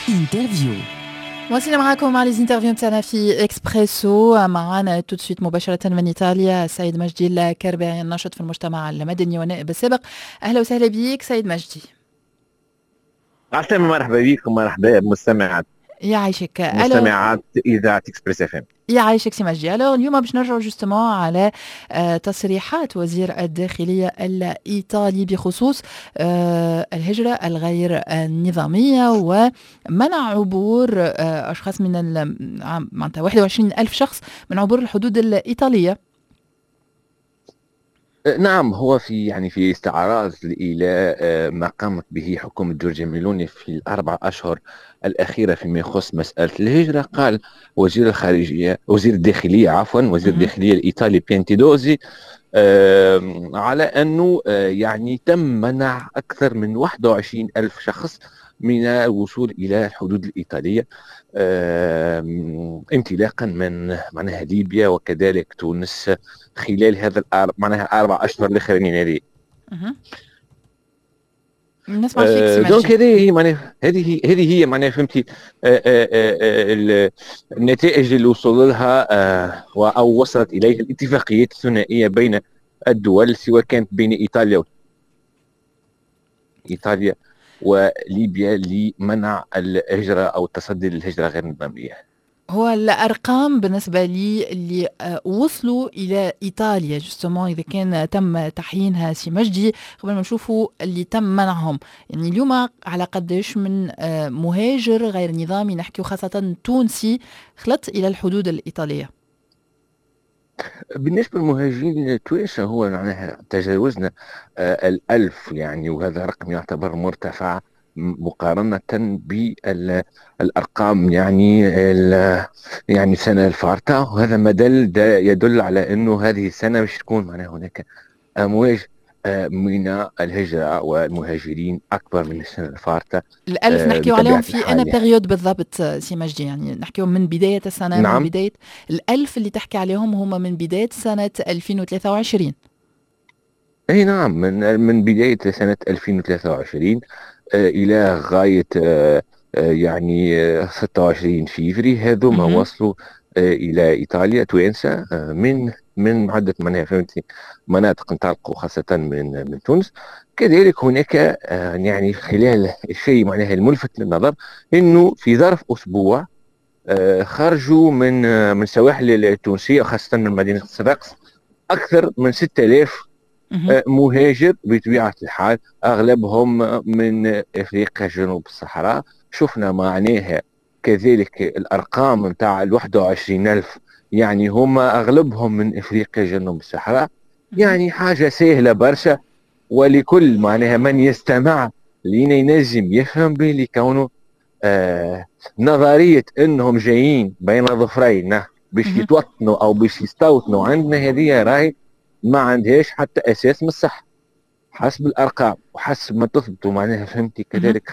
انترفيو. واصلين معاكم مع الانترفيو بتاعنا في اكسبريسو. معنا تو سويت مباشرة من ايطاليا السيد مجدي الكرباعي الناشط في المجتمع المدني والنائب السابق. اهلا وسهلا بك سيد مجدي. عسلامة، مرحبا بكم، مرحبا بمستمعات يعيشك. مستمعات إذاعة إكسبريس اف ام. يعيشك سي مجدي. اليوم باش نرجعوا جوستومون على تصريحات وزير الداخلية الإيطالي بخصوص الهجرة الغير نظامية ومنع عبور أشخاص من معناتها 21 ألف شخص من عبور الحدود الإيطالية. نعم، هو في استعراض إلى ما قامت به حكومة جورجيا ميلوني في الأربع أشهر الأخيرة فيما يخص مسألة الهجرة. قال وزير الداخلية الإيطالي بيانتيدوزي على أنه يعني تم منع أكثر من 21 ألف شخص من الوصول إلى الحدود الإيطالية انطلاقا من معناها ليبيا وكذلك تونس خلال هذا معناها 4 أشهر الأخرين هذه. نسمع فيك سي مجدي. دونك هذه هي معناها فهمتي النتائج اللي وصل لها أو وصلت إليها الاتفاقيات الثنائية بين الدول، سواء كانت بين إيطاليا وليبيا لمنع الهجرة أو التصدي للهجرة غير النظامية. هو الأرقام بالنسبة لي اللي وصلوا إلى إيطاليا جستمون إذا كان تم تحيينها سي مجدي قبل ما نشوفوا اللي تم منعهم، يعني اليوم على قداش من مهاجر غير نظامي نحكي خاصة تونسي خلط إلى الحدود الإيطالية؟ بالنسبة للمهاجرين التوانسة هو معناها تجاوزنا 1000 يعني، وهذا رقم يعتبر مرتفع مقارنة بالأرقام يعني السنة الفارطة. وهذا ما يدل على أنه هذه السنة مش تكون معناها هناك أمواج من الهجرة والمهاجرين أكبر من السنة الفارطة. الألف نحكيو عليهم في أنا بيريود بالضبط سي مجدي، يعني نحكيو من بداية السنة. نعم. من بداية الألف اللي تحكي عليهم هما من بداية سنة 2023. أي نعم، من بداية سنة 2023 إلى غاية يعني 26 فيفري هذوما وصلوا إلى إيطاليا توانسة من عدة مناطق انطلقوا خاصة من تونس. كذلك هناك يعني خلال الشيء معناها الملفت للنظر أنه في ظرف أسبوع خرجوا من السواحل التونسية خاصة من مدينة صفاقس أكثر من 6000 مهاجر بطبيعة الحال، أغلبهم من إفريقيا جنوب الصحراء. شفنا معناها كذلك الأرقام متاع 21,000 يعني هم أغلبهم من إفريقيا جنوب الصحراء. يعني حاجة سهلة برشا، ولكل معناها من يستمع لينا ينجم يفهم بلي كونه نظرية أنهم جايين بين ظفرين باش يتوطنوا أو باش يستوطنوا عندنا، هذه راهي ما عندهاش حتى اساس من الصح حسب الارقام وحسب ما تثبتوا معناها فهمتي. كذلك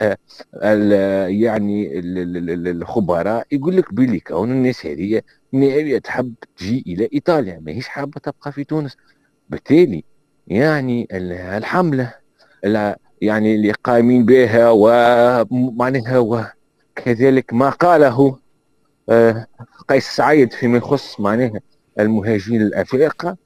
يعني الخبراء يقول لك بلي كون الناس هذه ناويه تحب تجي الى ايطاليا، ماهيش حابه تبقى في تونس. بالتالي يعني الحمله يعني اللي قايمين بها ومعناها كذلك ما قاله قيس سعيد فيما يخص معناها المهاجرين الافارقه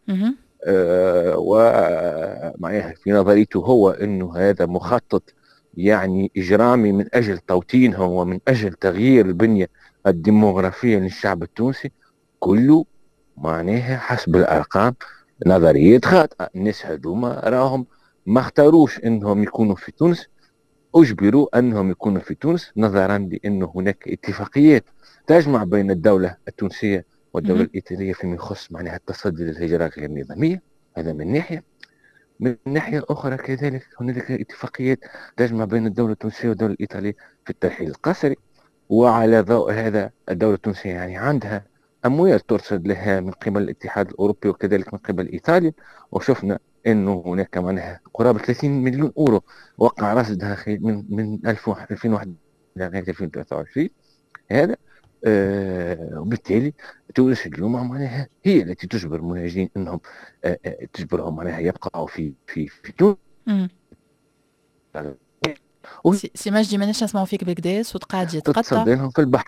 ومعناها في نظريته هو انه هذا مخطط يعني اجرامي من اجل توطينهم ومن اجل تغيير البنيه الديموغرافيه للشعب التونسي. كله معناها حسب الارقام نظريات خاطئه. الناس هذوما راهم ما اختاروش انهم يكونوا في تونس، اجبروا انهم يكونوا في تونس نظرا لانه هناك اتفاقيات تجمع بين الدوله التونسيه والدولة الإيطالية فيما يخص معناها التصدي للهجرة غير النظامية. هذا من ناحية. من ناحية أخرى كذلك هناك اتفاقيات تجمع بين الدولة التونسية والدولة الإيطالية في الترحيل القسري. وعلى ضوء هذا الدولة التونسية يعني عندها أموال ترصد لها من قبل الاتحاد الأوروبي وكذلك من قبل إيطاليا. وشفنا أنه هناك معناها قرابة 30 مليون أورو وقع رصدها من 2001 إلى 2023. هذا وبالتالي تونس اليوم معناها هي التي تجبر المهاجرين انهم تجبرهم معناها يبقوا في تونس سي مجدي ماناش نسمعوا فيك بكدا، صوت قاعد يتقطع. وتصدرهم في البحر.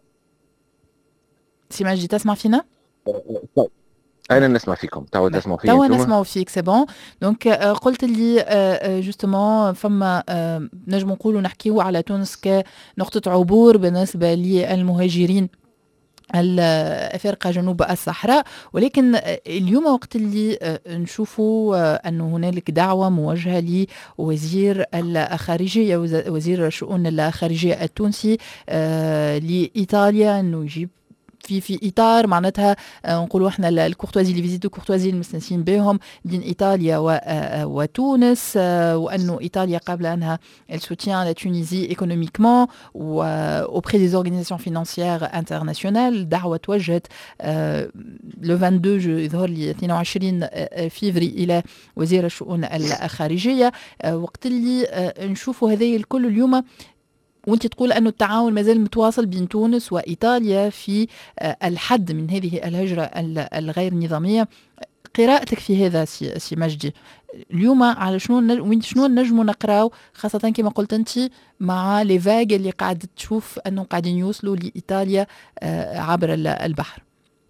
سي مجدي تسمع فينا؟ انا نسمع فيكم، توا تسمعوا فيا توا انتم؟ نسمعوا فيك سي بون. دونك قلت لي جوستومون فما نجم نقولوا نحكيو على تونس كنقطة عبور بالنسبة للمهاجرين الأفارقة جنوب الصحراء، ولكن اليوم وقت اللي نشوفوا أنه هنالك دعوة موجهة لوزير الخارجية، وزير الشؤون الخارجية التونسي لإيطاليا، أنه يجيب في اطار معناتها نقولوا احنا الكورتوازي اللي فيزيتو كورتوازي المستنسين بهم بين ايطاليا وتونس، وانه ايطاليا قبل انها السوتيان لا تونيزي ايكونوميكمون auprès des organisations financières internationales. دعوه توجهت لو 22 يظهر لي 22 فيفري الى وزير الشؤون الخارجيه. وقت اللي نشوفوا هذه الكل اليوم وانت تقول أنه التعاون مازال متواصل بين تونس وإيطاليا في الحد من هذه الهجرة الغير نظامية، قراءتك في هذا سي مجدي اليوم على شنو نجموا نقراو، خاصة كما قلت أنت مع لي فاج اللي قاعد تشوف أنه قاعدين يوصلوا لإيطاليا عبر البحر؟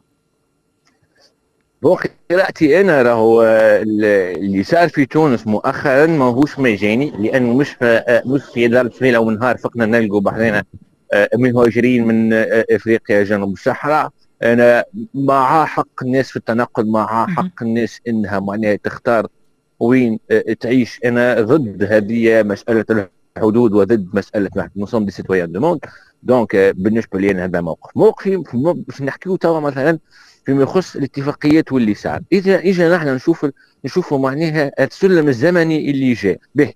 قراءتي انا راهو اللي صار في تونس مؤخرا ماهوش مجاني، لانه مش في دار ليله ونهار فقنا نلقوا بحرنا مهاجرين من افريقيا جنوب الصحراء. انا مع حق الناس في التنقل، مع حق الناس انها معناها تختار وين تعيش. انا ضد هذه مساله الحدود وضد مساله نصوم دي سيتويان دو موند. دونك بالنسبه لي هذا موقفي باش نحكيو توا مثلا فيما يخص الاتفاقيات واللي صار. اذا نحن نشوفوا معناها السلم الزمني اللي جاء به.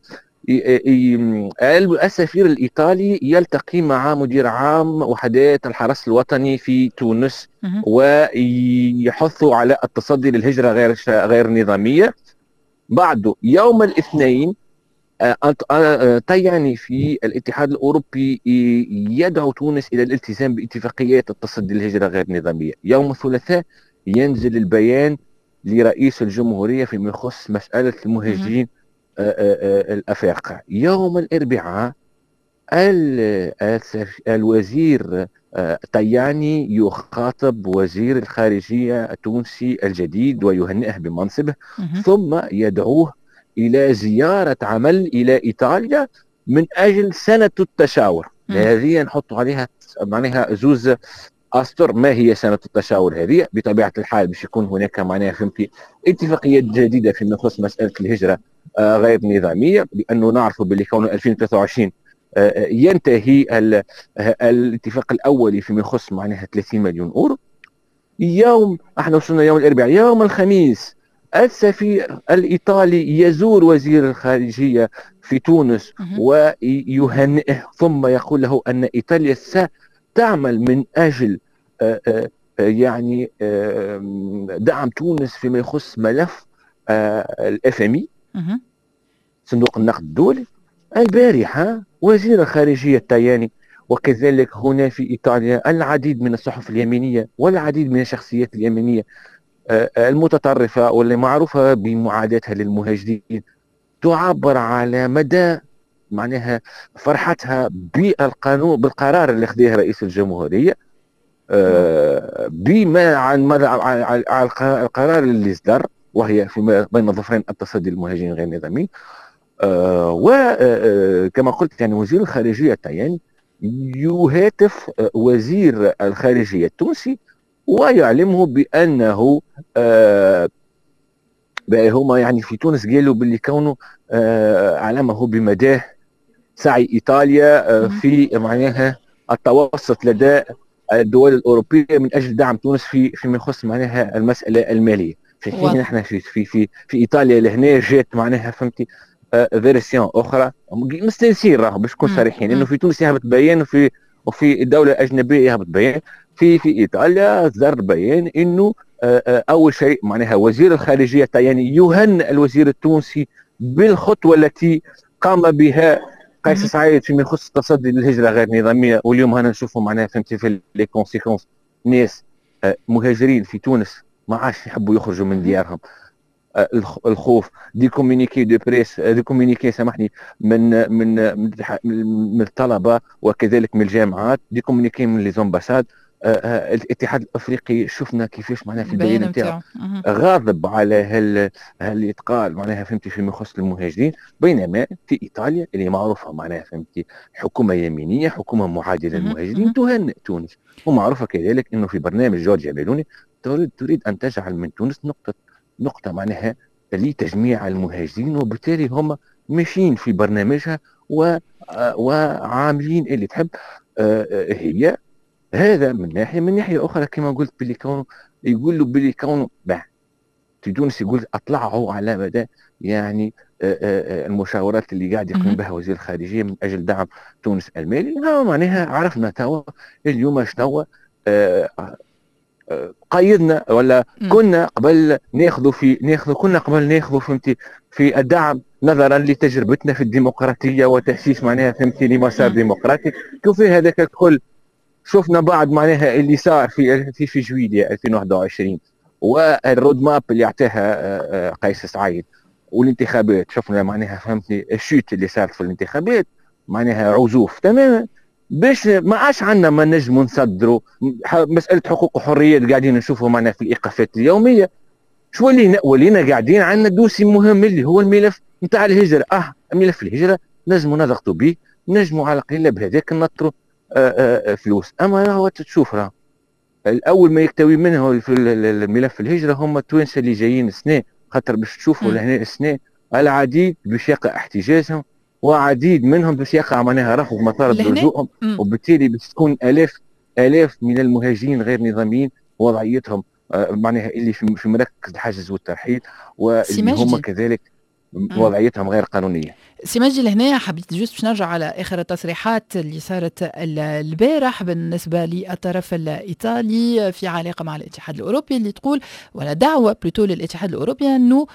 السفير الايطالي يلتقي مع مدير عام وحدات الحرس الوطني في تونس ويحثوا على التصدي للهجره غير نظاميه. بعد يوم الاثنين طياني في الاتحاد الأوروبي يدعو تونس إلى الالتزام باتفاقيات التصدي للهجرة غير نظامية. يوم الثلاثاء ينزل البيان لرئيس الجمهورية فيما يخص مسألة المهاجرين الأفارقة. يوم الأربعاء الوزير طياني يخاطب وزير الخارجية التونسي الجديد ويهنئه بمنصبه، ثم يدعوه إلى زيارة عمل إلى إيطاليا من أجل سنة التشاور. هذه نحط عليها معناها زوز أسطر. ما هي سنة التشاور هذه؟ بطبيعة الحال باش يكون هناك معناها فهمتي اتفاقيات جديدة فيما يخص مسألة الهجرة غير نظامية، لأنه نعرف باللي كونه 2023 ينتهي الاتفاق الأولي فيما يخص معناها 30 مليون أورو. يوم احنا وصلنا يوم الأربعاء. يوم الخميس السفير الإيطالي يزور وزير الخارجية في تونس ويهنئه، ثم يقول له أن إيطاليا ستعمل من أجل يعني دعم تونس فيما يخص ملف الFMI صندوق النقد الدولي. البارحة وزير الخارجية الطياني وكذلك هنا في إيطاليا العديد من الصحف اليمينية والعديد من الشخصيات اليمينية المتطرفة واللي معروفة بمعاداتها للمهاجرين تعبر على مدى معناها فرحتها بالقانون بالقرار اللي خذيه رئيس الجمهورية، بما عن القرار اللي اصدر وهي في بين ظفرين التصدي للمهاجرين غير نظاميين. وكما قلت يعني وزير الخارجية الطياني يهاتف وزير الخارجية التونسي ويعلمه بأنه هما يعني في تونس قالوا باللي كونه علمه بمداه سعي إيطاليا في معناها التوسط لدى الدول الأوروبية من أجل دعم تونس فيما يخص معناها المسألة المالية. في حين نحن في إيطاليا لهنا جات معناها فهمتي فيرسيون أخرى مستنسين راهو باش نكون صريحين، إنه في تونس يهبط بيان وفي الدولة الأجنبية يهبط بيان. في إيطاليا صدر بيان إنه أول شيء معناها وزير الخارجية الطياني يهنئ الوزير التونسي بالخطوة التي قام بها قيس سعيد فيما يخص التصدي للهجرة غير نظامية. واليوم هنا نشوفوا معناها فهمتي في لي كونسيكونس ناس مهاجرين في تونس ما عادش يحبوا يخرجوا من ديارهم الخوف، دي كومينيكي دو بريس، دي كومينيكي سامحني من الطلبه وكذلك من الجامعات، دي كومينيكي من لي زومباساد. الاتحاد الافريقي شفنا كيفاش معناها في البيان البيان نتاعو نتاعو. غاضب على هل يتقال معناها فهمتي فيما يخص المهاجرين، بينما في ايطاليا اللي معروفه معناها فهمتي حكومه يمينيه، حكومه معادله للمهاجرين، تهنئ تونس. ومعروفه كذلك انه في برنامج جورجيا ميلوني تريد ان تجعل من تونس نقطه معناها لتجميع المهاجرين، وبالتالي هم ماشيين في برنامجها وعاملين اللي تحب. هي هذا من ناحيه، من ناحيه اخرى كما قلت بلي كونه يقول له بلي كونه في تونس يقول اطلعوا على مدى يعني المشاورات اللي قاعد يقوم بها وزير الخارجيه من اجل دعم تونس المالي. ها معناها عرفنا توا اليوم شنو قيدنا ولا كنا قبل ناخذ فهمتي في الدعم نظرا لتجربتنا في الديمقراطيه وتاسيس معناها فهمتي لمسار ديمقراطي. كيف هذاك الكل شفنا بعد معناها اللي صار في جويلية 2021 والرود ماب اللي اعطاها قيس سعيد والانتخابات، شفنا معناها فهمتني الشوت اللي صار في الانتخابات معناها عزوف تماما. باش ما عادش عندنا ما نجم نصدروا مساله حقوق وحريات قاعدين نشوفوا معناها في الايقافات اليوميه. شو ولينا قاعدين عندنا دوسي مهم اللي هو الملف نتاع الهجره. ملف الهجره نجموا نضغطوا به، نجموا على القليله بهذاك نطروا فلوس. اما هو تشوف راه الاول ما يكتوي منه في الملف الهجره هم التوانسه اللي جايين السنه، خاطر باش تشوفوا لهنا السنه العديد باش يقع احتجاجهم وعديد منهم باش يقع معناها رفض مطالب لجوءهم، وبالتالي باش تكون الاف من المهاجرين غير نظاميين وضعيتهم معناها اللي في مراكز الحجز والترحيل واللي هم كذلك وضعيتهم غير قانونيه. سي مجدي لهنا حبيت جوست باش نرجع على اخر التصريحات اللي صارت البارح بالنسبه للطرف الايطالي في علاقه مع الاتحاد الاوروبي، اللي تقول ولا دعوه بلوتو للاتحاد الاوروبي انه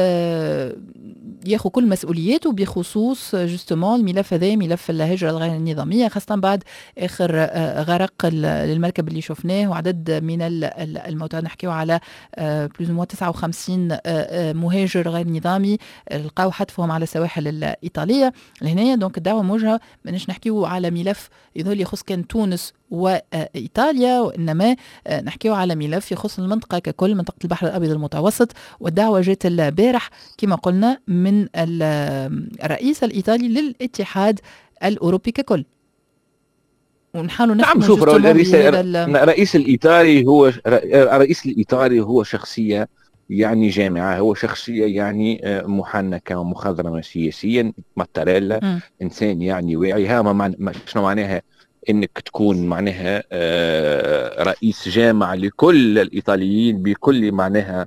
ياخذ كل مسؤولياته بخصوص جوستومون الملف هذا، ملف الهجره الغير النظاميه، خاصه بعد اخر غرق للمركب اللي شفناه وعدد من الموتى. نحكيو على بلوز مو 59 مهاجر غير نظامي لقاو حتفهم على السواحل الإيطالية لهنا. دونك الدعوة موجهة ماناش نحكيو على ملف يظل يخص كان تونس وإيطاليا، وإنما نحكيو على ملف يخص المنطقة ككل، منطقة البحر الأبيض المتوسط. والدعوة جات البارح كما قلنا من الرئيس الإيطالي للاتحاد الأوروبي ككل. ونحاولوا نعم شوف الرئيس الإيطالي هو شخصية يعني جامعة، هو شخصية يعني محنكة ومخضرمة سياسيا ماتاريلا، إنسان يعني واعي. شنو معناها إنك تكون معناها رئيس جامعة لكل الإيطاليين بكل معناها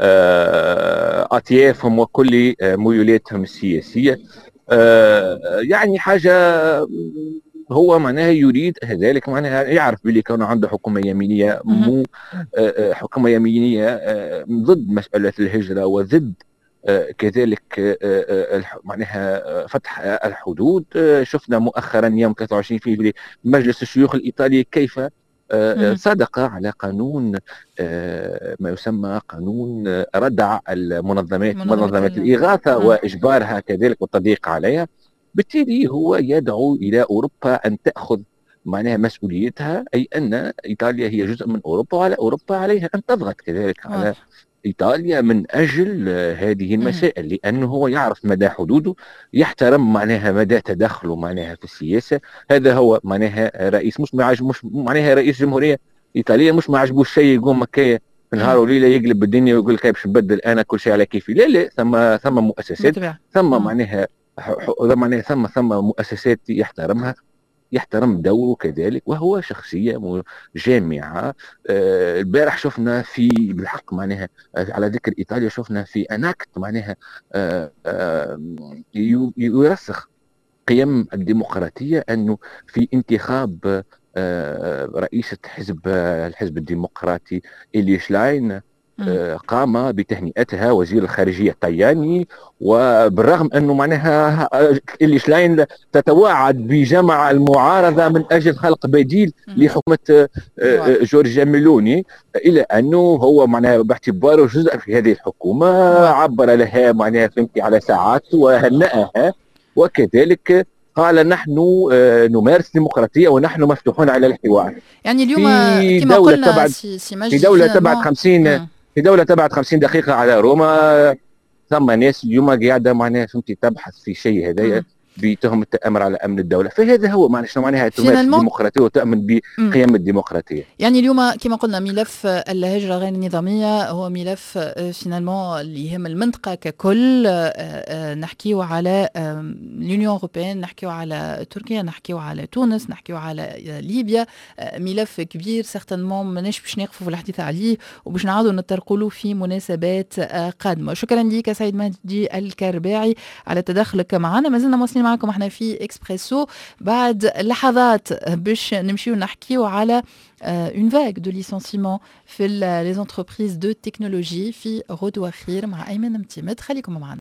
أطيافهم وكل ميولاتهم السياسية. يعني حاجة هو معناها يريد ذلك، معناها يعرف بلي كان عنده حكومة يمينية مو حكومة يمينية ضد مسألة الهجرة وضد كذلك معناها فتح الحدود. شفنا مؤخرا يوم 23 فبراير مجلس الشيوخ الإيطالي كيف صدق على قانون ما يسمى قانون ردع منظمات الإغاثة وإجبارها كذلك والتضييق عليها. بالتالي هو يدعو إلى أوروبا أن تأخذ معناها مسؤوليتها، أي أن إيطاليا هي جزء من أوروبا وعلى أوروبا عليها أن تضغط كذلك على إيطاليا من أجل هذه المسائل، لأنه هو يعرف مدى حدوده، يحترم معناها مدى تدخله معناها في السياسة. هذا هو معناها رئيس مش معناها رئيس جمهورية إيطالية مش ما عجبوش شيء يقوم مكاية في نهار وليلة يقلب الدنيا ويقول لك باش نبدل أنا كل شيء على كيفي. لا ثم مؤسسات، ثم معناها ثم مؤسسات يحترم دوره كذلك، وهو شخصية جامعة. البارح شفنا في بالحق معناها على ذكر إيطاليا شفنا في أناكت معناها يرسخ قيم الديمقراطية، أنه في انتخاب رئيسة الحزب الديمقراطي إلي شلاين قام بتهنئتها وزير الخارجية الطلياني، وبالرغم أنه معناها اللي شلاين تتواعد بجمع المعارضة من أجل خلق بديل لحكومة جورجيا ميلوني، إلى أنه هو معناها باعتباره جزء في هذه الحكومة عبر لها معناها فهمتي على ساعات وهنأها، وكذلك قال نحن نمارس ديمقراطية ونحن مفتوحون على الحوار. يعني اليوم في كما دولة قلنا تبعد في دولة تبعد 50 في دولة تبعد 50 دقيقة على روما، ثم ناس اليوم قاعدة معناها فهمتي تبحث في شيء هذايا بتهم التأمر على أمن الدولة، فهذا هو معناها شنو معناها تمارس الديمقراطية وتؤمن بقيم الديمقراطية. يعني اليوم كما قلنا ملف الهجرة غير النظامية هو ملف فينالمون اللي يهم المنطقة ككل. نحكيو على لونيون أوروبيين، نحكيو على تركيا، نحكيو على تونس، نحكيو على ليبيا. ملف كبير سيغتانمون ماناش باش نقفوا في الحديث عليه وباش نعاودوا نتطرقوا له في مناسبات قادمة. شكرا لك سيد مهدي الكرباعي على تدخلك معنا. ما زلنا مواصلين معكم احنا في اكسبريسو. بعد لحظات باش نمشيو نحكيو على une vague de licenciements في les entreprises de technologie في غدوة خير مع أيمن متيمت. خليكم معنا.